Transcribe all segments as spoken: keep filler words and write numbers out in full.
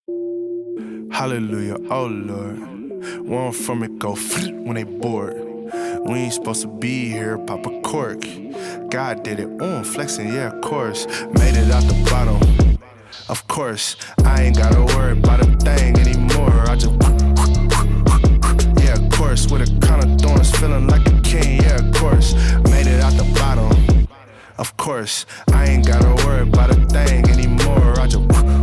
Hallelujah, oh Lord. Where I'm from it go when they bored. We ain't supposed to be here, pop a cork. God did it, oh I'm flexing, yeah of course. Made it out the bottom, of course. I ain't gotta worry about a thing anymore. I just yeah of course. With a crown of thorns, feeling like a king, yeah of course. Made it out the bottom, of course. I ain't gotta worry about a thing anymore. I just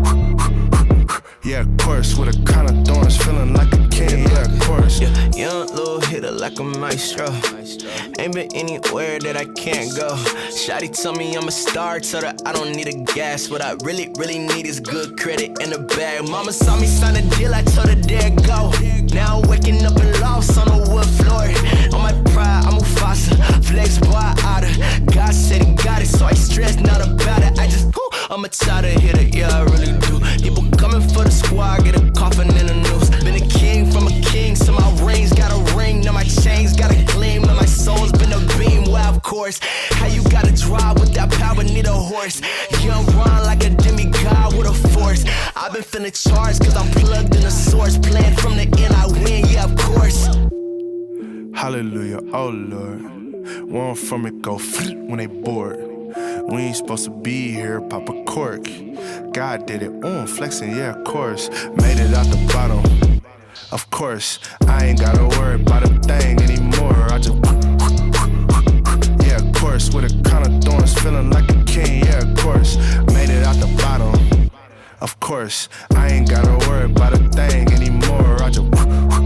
yeah, of course, with a crown of thorns, feeling like a king, yeah, of course. Yeah, young little hitter like a maestro. Ain't been anywhere that I can't go. Shawty tell me I'm a star, told her I don't need a gas. What I really, really need is good credit in the bag. Mama saw me sign a deal, I told her there go. Now I'm waking up in lost on the wood floor. On my pride, I'm Mufasa, flex boy out of. God said he got it, so I stressed not about it. I just, whoo, I'm a tired hitter, yeah I really do. People coming for the squad, get a coffin in the news. Been a king from a king, so my rings got a ring. Now my chains got a gleam, and my soul's been a beam. Well, of course, how you gotta drive with that power, need a horse. Young run like a demigod with a force. I've been feeling charged, cause I'm plugged in the source. Playing from the end, I win, yeah, of course. Hallelujah, oh Lord. Where I'm from it go when they bored. We ain't supposed to be here, pop a cork. God did it, oh I'm flexing, yeah of course. Made it out the bottom, of course. I ain't gotta worry about a thing anymore. I just yeah of course. With a crown of thorns, feeling like a king, yeah of course. Made it out the bottom, of course. I ain't gotta worry about a thing anymore. I just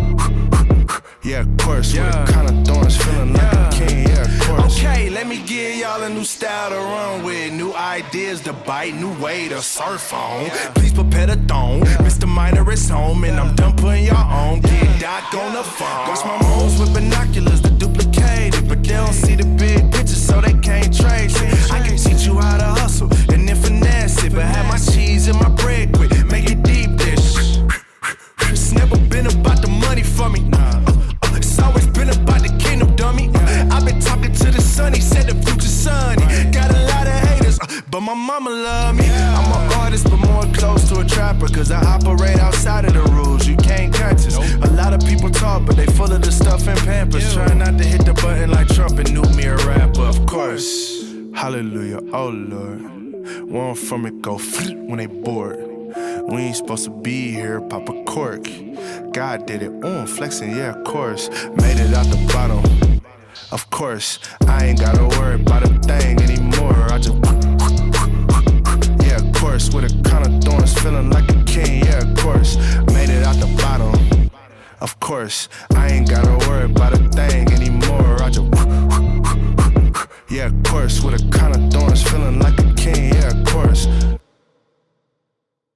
yeah of course. Yeah. With a crown of thorns, feeling like yeah. a king, yeah of course. Okay, let me give y'all a new style to run with. New ideas to bite, new way to surf on. Yeah. Please prepare the thong. Yeah. Mister Minor is home, and I'm done putting y'all on. Get Doc on the phone. Watch my moves with binoculars to duplicate it, but they don't see the big picture, so they can't trace it. I can teach you how to hustle and then finesse it, but have my cheese and my bread quick, make it deep dish. It's never been about the money for me. Uh, uh, it's always been about the kingdom, dummy. Uh, I've been talking to the sun, he said the future sunny. Got a lot of haters, uh, but my mama love me. I'm an artist, but more close to a trapper, cause I operate outside of the rules. You can't catch us. A lot of people talk, but they full of the stuff and pampers. Trying not to hit the button like Trump and knew me a rapper, of course. Hallelujah, oh Lord. Where I'm from it go when they bored. We ain't supposed to be here, pop a cork. God did it, oh I'm flexing, yeah of course. Made it out the bottom, of course. I ain't gotta worry about a thing anymore. I just yeah of course. With a crown of thorns, feeling like a king, yeah of course. Made it out the bottom, of course. I ain't gotta worry about a thing anymore. I just